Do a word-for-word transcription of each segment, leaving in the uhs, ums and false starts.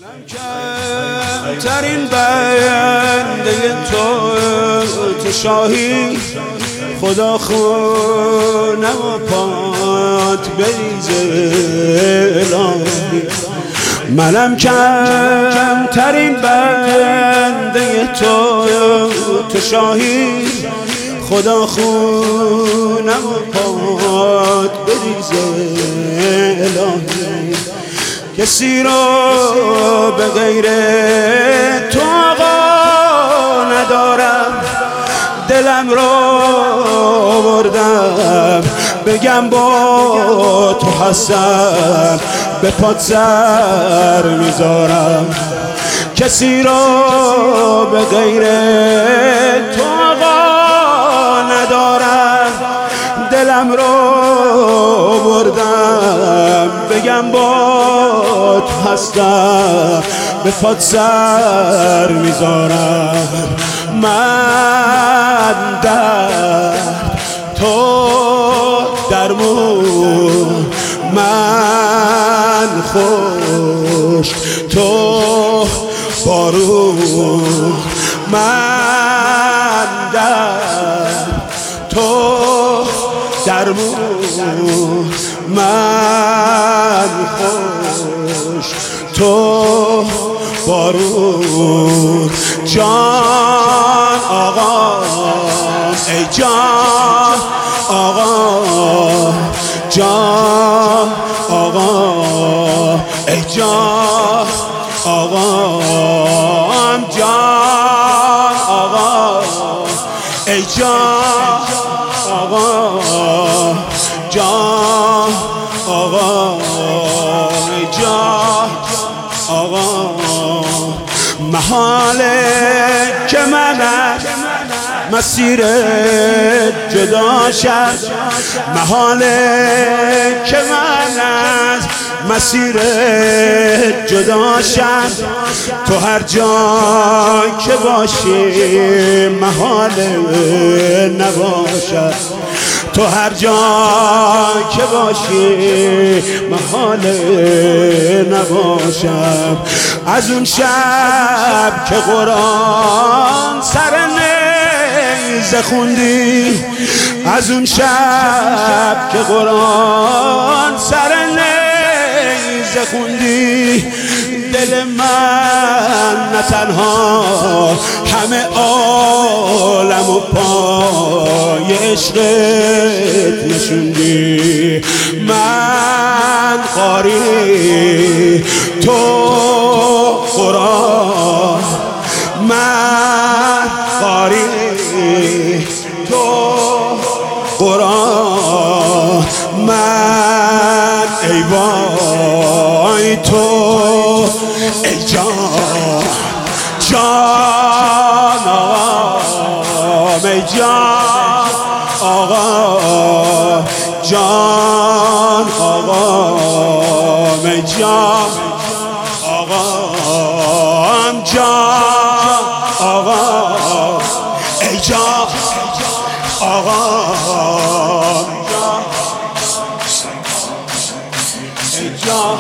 کمترین بنده تو شاهی خدا خونه و پات بریزه الهی. منم کمترین بنده تو تو شاهی خدا خونه و پات بریزه الهی. کسی رو به غیر تو آقا ندارم، دلم رو بردم بگم با تو هستم، به پات سر میذارم. کسی رو به غیر تو آقا ندارم، دلم رو بردم بگم با تو هستم، به پات سر میذارم. من در تو درمون، من خوش تو بارون. من در تو درمون، من خوش تو بارون. جان آقا ای جان آقا، جان آقا ای جان آقا، جان آقا ای جان آقا، جان آقا ای جان آقا. محاله که من مسیر جدا شد، محاله که من از مسیر جدا شد. تو هر جا که باشی محاله نباشد، تو هر جا که باشی محاله نباشم. از اون شب که قرآن سر نیزه خوندی، از اون شب که قرآن سر نیزه خوندی، دل من نه تنها همه عالم و پای عشقت نشوندی. من قاری تو قرآن، من قاری تو قرآن، من ای وای تو ای جان جان آقا ای جان آقا، جان آقا ای جان آقا، جان آقا ای جان آقا، ای جان.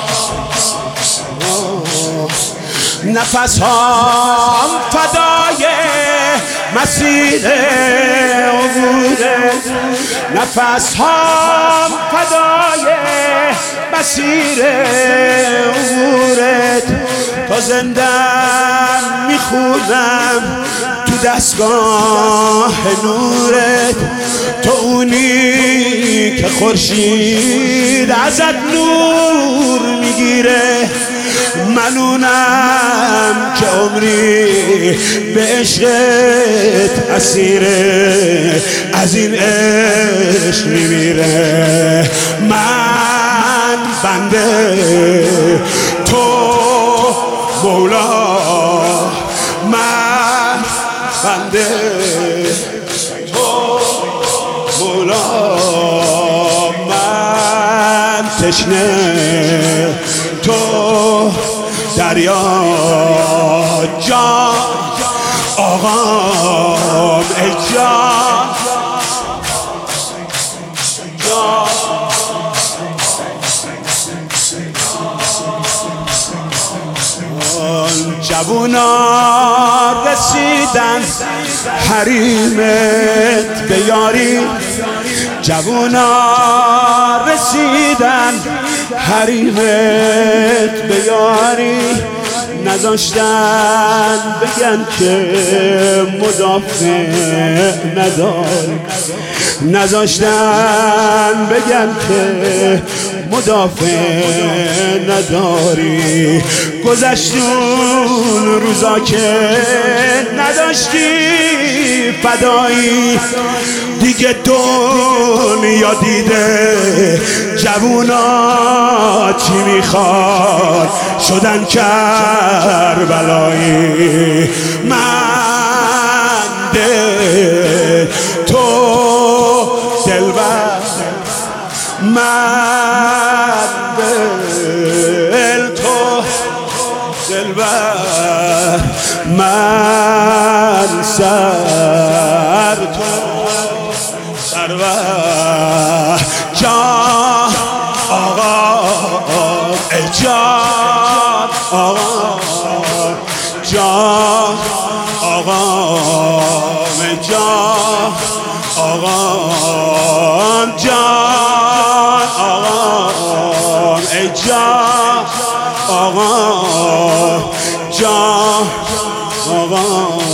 نفس هام فدای مسیر عبورت، نفس هام فدای مسیر عبورت. تا زندم میخونم تو دستگاه نورت، تو اونی که خورشید ازت نور میگیره. من اونم که عمری به عشقت اسیره، از این عشق میمیره. من بنده تو مولا، من بنده تو مولا، من تشنه تو دریا. جان آقا ای جان جان جوونا رسیدن حریمت به یاری، جوونا رسیدن حریمت به یاری، نذاشتن بگن که مدافع نداری، نذاشتن بگن که مدافع نداری. گذشتون روزا که نداشتی فدایی، دیگه دنیا دیده جوونا چی میخواد شدن کربلایی. من دل تو دلبر، من دل تو دلبر، من سر تو سرور. جان آقا ای جان آقا، جان آقا ای جان آقا، جان آقا ای جان آقا، جان آقا،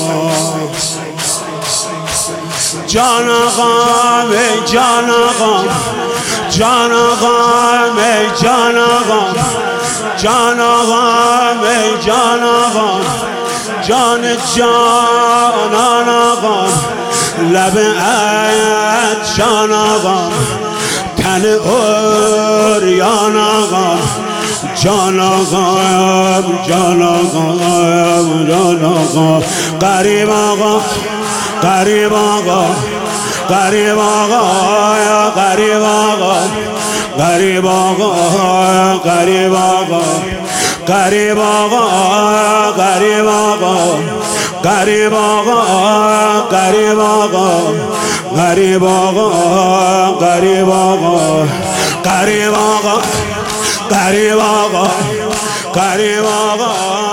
جان آقا ای جان آقا، جان آقا ای جان آقا، جان آقا ای جان آقا، جان جانان آقا، لب عید جان آقا، تن اوریان آقا، جان آقا جان آقا جان آقا، غریب آقا غریب آقا غریب آقا غریب آقا غریب آقا غریب آقا غریب آقا غریب آقا غریب آقا غریب آقا غریب آقا غریب آقا غریب آقا غریب آقا غریب آقا